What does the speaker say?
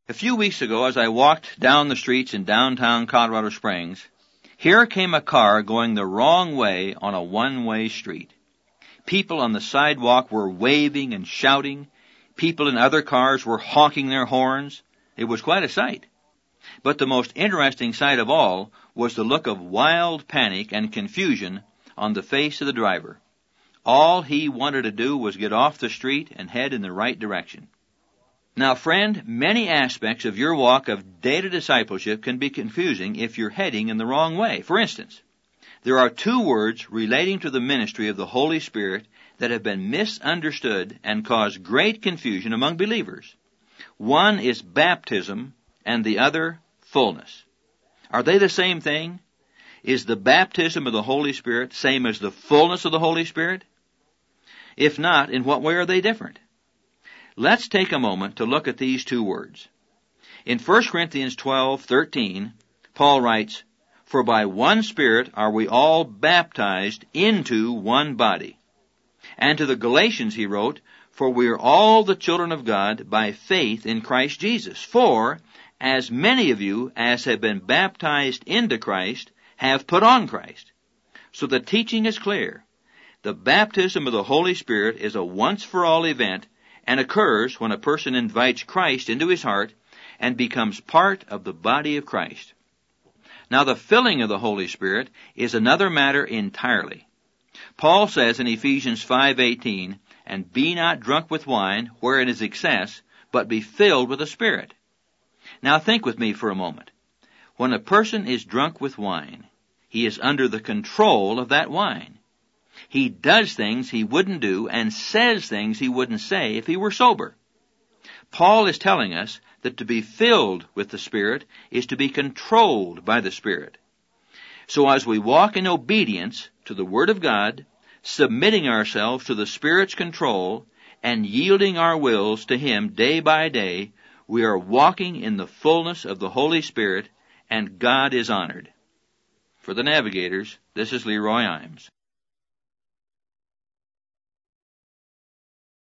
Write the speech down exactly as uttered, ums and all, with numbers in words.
A few weeks ago, as I walked down the streets in downtown Colorado Springs, here came a car going the wrong way on a one-way street. People on the sidewalk were waving and shouting. People in other cars were honking their horns. It was quite a sight. But the most interesting sight of all was the look of wild panic and confusion on the face of the driver. All he wanted to do was get off the street and head in the right direction. Now, friend, many aspects of your walk of data discipleship can be confusing if you're heading in the wrong way. For instance, there are two words relating to the ministry of the Holy Spirit that have been misunderstood and cause great confusion among believers. One is baptism and the other fullness. Are they the same thing? Is the baptism of the Holy Spirit same as the fullness of the Holy Spirit? If not, in what way are they different? Let's take a moment to look at these two words. In First Corinthians twelve thirteen, Paul writes, "For by one Spirit are we all baptized into one body." And to the Galatians he wrote, "For we are all the children of God by faith in Christ Jesus. For as many of you as have been baptized into Christ have put on Christ." So the teaching is clear. The baptism of the Holy Spirit is a once-for-all event and occurs when a person invites Christ into his heart and becomes part of the body of Christ. Now, the filling of the Holy Spirit is another matter entirely. Paul says in Ephesians five eighteen, "And be not drunk with wine, wherein is excess, but be filled with the Spirit." Now, think with me for a moment. When a person is drunk with wine, he is under the control of that wine. He does things he wouldn't do and says things he wouldn't say if he were sober. Paul is telling us that to be filled with the Spirit is to be controlled by the Spirit. So as we walk in obedience to the Word of God, submitting ourselves to the Spirit's control, and yielding our wills to Him day by day, we are walking in the fullness of the Holy Spirit, and God is honored. For the Navigators, this is Leroy Imes.